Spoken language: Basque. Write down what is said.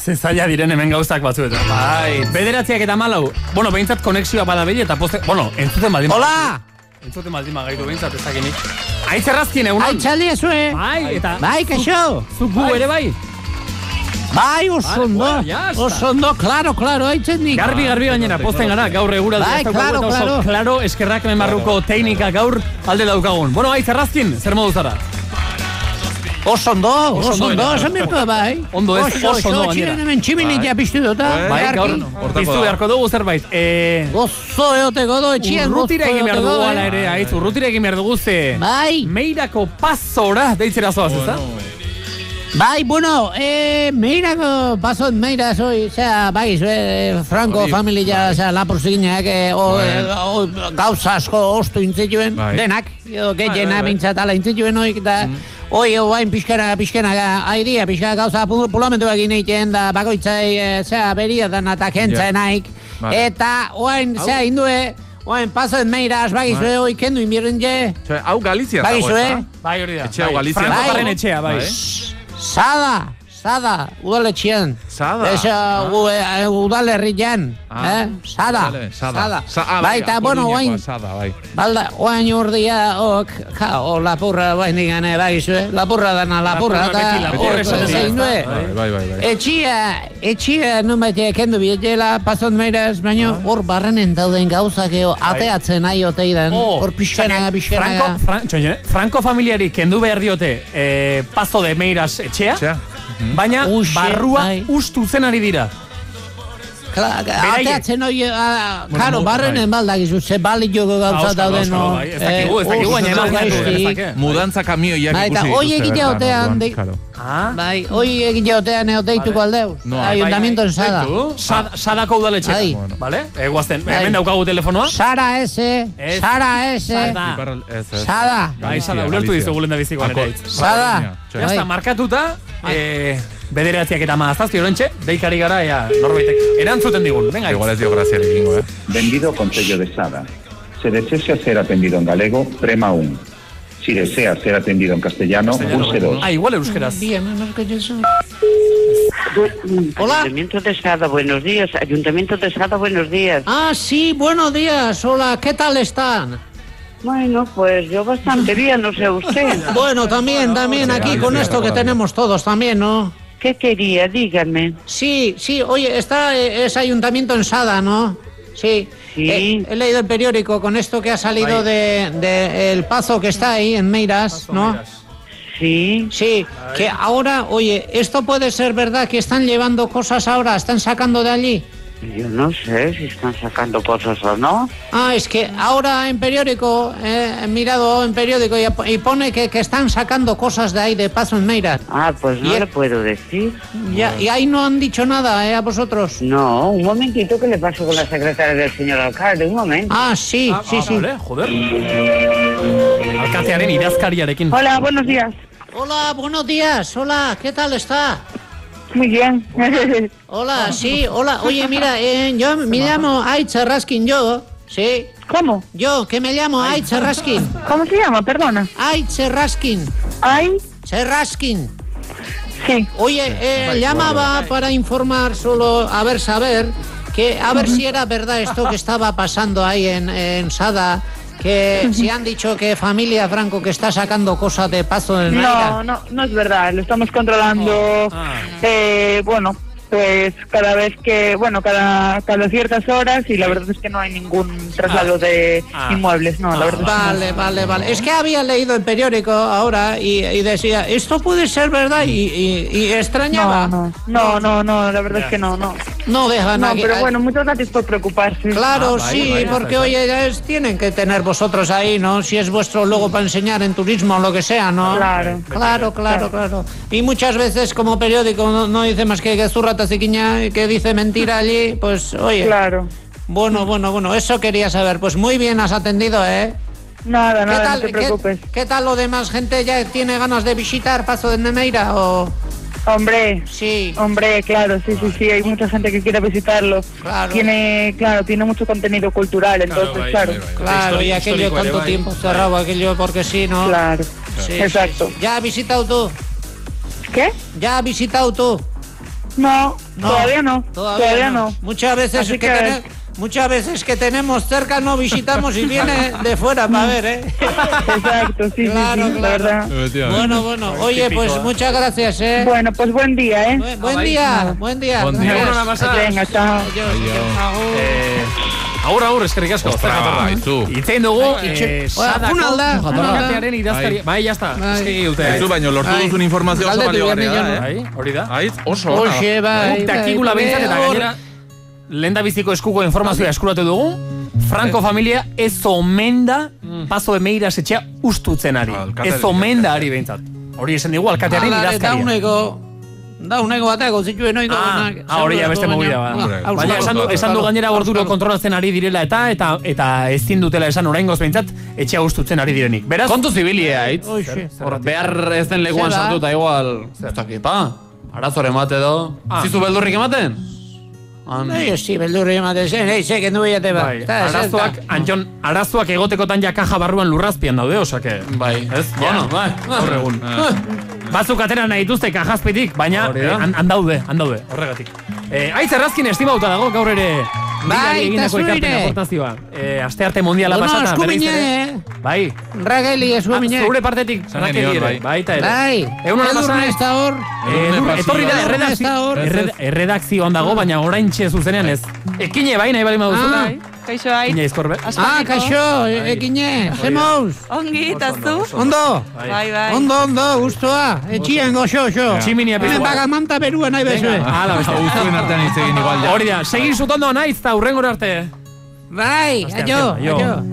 Zaila diren hemen gauzak batzuetan. Bai, 9:04. Bueno, behintzat konexioa badabili eta poste... Bueno, entzuten baldima. Hola! Entzuten baldima gaitu behintzat ez dakinik. Aitz Errazkin, egunon? Aitzaldi ezue. Bai, eta... Bai, kaixo. Zuk gu ere bai? Bai, osondo. Osondo, claro, aitzen nik. Garbi gainera, posten gara, gaur eguraldi. Bai, claro, eskerrak menbarruko teknika gaur alde daukagun. Bueno, Aitz Errazkin, zer modu zara? Osondo, esan birtu bai. Ondo ez, osondo gainera. Hemen tximinitia piztu dut, bai, gaur, piztu beharko dugu zerbait. Gozo eoteko do, etxien gozo urrutira egin behar dugu ala ere, Aitz, urrutira egin behar dugu ze... Bai. Meirako pazora, deitzera zoaz, ez da? Bai, bueno, meirako pasot meira soy, bai, Franco familia, lapur ziginak, gauza asko ostu intzituen, denak, gehiena bintzat ala intzituen hoik, da, oain pixkena, airia, pixkena gauza pulamentu egin egiten, da, bakoitzai, beriatan eta kentzaen haik, eta oain, indue, oain pasot meira, bagizue, oi kendu inbirren je. Hau Galizia dago, ez? Bai, hori da. Etxe hau Galizia. Franco Barren etxea, bai. Sada, udaletxean. Sada? Udalerrian. Sada. Bai, eta, bueno, oain urdia, lapurra bain digane, bai, lapurra dana, lapurra, eta horrek zein due. Etxia, nun baitea, kendu bietela, pasot meiraz, baina hor barrenen dauden gauzak, ateatzen nahi oteidan, hor pixkena. Franco familiari kendu behar diote paso de meiraz etxea, baina barrua ustu zen ari dira. Ateatzen hori, karo, barrenen baldakizu, ze balik joko gauza dauden, no? Ez dakigu, baina mudantza kamioiak ikusi dituzte. Hoi egitea otean, bai, hoi egitea otean eoteituko aldeu. Ayuntamiento en Sada. Sadako udaletxe. Vale? Guazten, hemen daukagu telefonoa. Sara S. Sada. Bai, Sada, ulertu dizugu lenda bizikoan ere. Sada. Ya está, markatuta, bederatziak eta maazazti orentxe, deikari gara, norbaitek erantzuten digun. Venga, igual ez dio graziarik ingo, Vendido Concello de Sada. Se desea ser atendido en galego, prema 1. Si desea ser atendido en castellano, pulse 2. Igual euskeraz. Hola. Ayuntamiento de Sada, buenos días. Ayuntamiento de Sada, buenos días. Sí, buenos días. Hola, ¿qué tal están? Bueno, pues yo bastante bien, no sé usted. Bueno, también aquí con esto que tenemos todos también, ¿no? ¿Qué quería? Dígame. Sí, oye, es ayuntamiento en Sada, ¿no? Sí. He leído el periódico con esto que ha salido de el Pazo que está ahí en Meiras, ¿no? Sí. Sí, que ahora, oye, esto puede ser verdad que están llevando cosas ahora, están sacando de allí. Yo no sé si están sacando cosas o no. Es que ahora en periódico, he mirado en periódico y pone que están sacando cosas de ahí, de Pazo en Meiras. Pues no le puedo decir. Y ahí no han dicho nada, a vosotros. No, un momentito que le paso con la secretaria del señor alcalde, un momento. Sí. Vale, joder. Alkatearen idazkariarekin. Hola, buenos días. Hola, buenos días. Hola, ¿qué tal está? Muy bien. Hola, sí, hola. Oye, mira, yo me llamo Aitz Errazkin, ¿sí? ¿Cómo? Yo, que me llamo Aitz Errazkin. ¿Cómo se llama? Perdona. Aitz Errazkin. Errazkin. Sí. Oye, llamaba para informar solo, a ver si era verdad esto que estaba pasando ahí en Sada, que si han dicho que familia Franco que está sacando cosas de Pazo del Meira. No es verdad, lo estamos controlando, bueno, pues cada vez que, cada ciertas horas, y la verdad es que no hay ningún traslado de inmuebles, no, la verdad. Vale. Es que había leído el periódico ahora y decía, esto puede ser verdad y extrañaba. No, la verdad es que no. No dejan aquí. Pero bueno, muchas gracias por preocuparse. Claro, porque oye, tienen que tener vosotros ahí, ¿no? Si es vuestro logo para enseñar en turismo o lo que sea, ¿no? Claro. Y muchas veces como periódico no dice más que zurra taciquiña, que dice mentira allí, pues oye. Claro. Bueno, eso quería saber. Pues muy bien has atendido, ¿eh? Nada, no te preocupes. ¿Qué tal lo demás? ¿Gente ya tiene ganas de visitar Pazo de Meira o...? Hombre, claro, sí, hay mucha gente que quiere visitarlo. Claro. Tiene mucho contenido cultural, entonces, claro, y aquello tanto tiempo cerrado, aquello porque sí, ¿no? Claro, sí, exacto. Sí. ¿Ya has visitado tú? ¿Qué? ¿Ya has visitado tú? No, todavía no. Muchas veces que tenemos cerca no visitamos y viene de fuera para ver, ¿eh? Exacto, sí, claro, la verdad. Bueno. Oye, pues muchas gracias, ¿eh? Bueno, pues buen día, ¿eh? Buen día. Venga, chao. Agur, eskerrik asko. Itzein dugu, sadako alkatearen idazkari. Bai, jazta. Aizu, baino, lortu duzun informazioa oso baliogarria, hori da. Oso. Taktikula behintzat eta gainera lenda biziko eskuko informazioa eskuratu dugu. Franco familia ez omen da Paso de Meiras etxea ustutzen ari. Ez omen da ari behintzat. Hori esan digu alkatearen idazkaria. Dauneko bateko zituen oiko. Hori ja beste movida bada. Baina esan du gainera orduro kontrolatzen ari direla eta ezin dutela esan oraingoz behintzat etxea ustutzen ari direnik. Beraz, kontu zibilia, aitz. Behar ez den lekuan sartuta igual. Zertakipa, arazore emate edo. Zizu beldurrik ematen? Sí, beldurrik ematen zen, zek endu behate bat. Arazoak egotekotan ja kaja barruan lurrazpian daude, osake. Bai. Ez? Bueno, bai. Horregun. Batzuk atera nahi dituzte kajazpitik, baina handaude, horregatik. Aitz Errazkin estimauta dago, gaur ere Bai, eta zuire. Astearte mundiala pasata. Bai. Rageli ez mine. Zure partetik Rageli ere. Baita ere. Bai. Edurne ez da hor. Etorri da erredakzioan dago, baina oraintxe zuzenean ez. Ekine bai nahi bali maduzuna. Kaixo ait. Ekine izkorbe. Kaixo, ekine. Zemouz. Ongi, eta zu? Ondo. Bai. Ondo, guztua. Etxien goxo. Tximinia pizua. Hemen bagamanta berua nahi bezue. Hala, beste. Guztuen artean itzegin igual. Hori da, segin zutondo naiz, eta hurrengora arte. Bai, aio.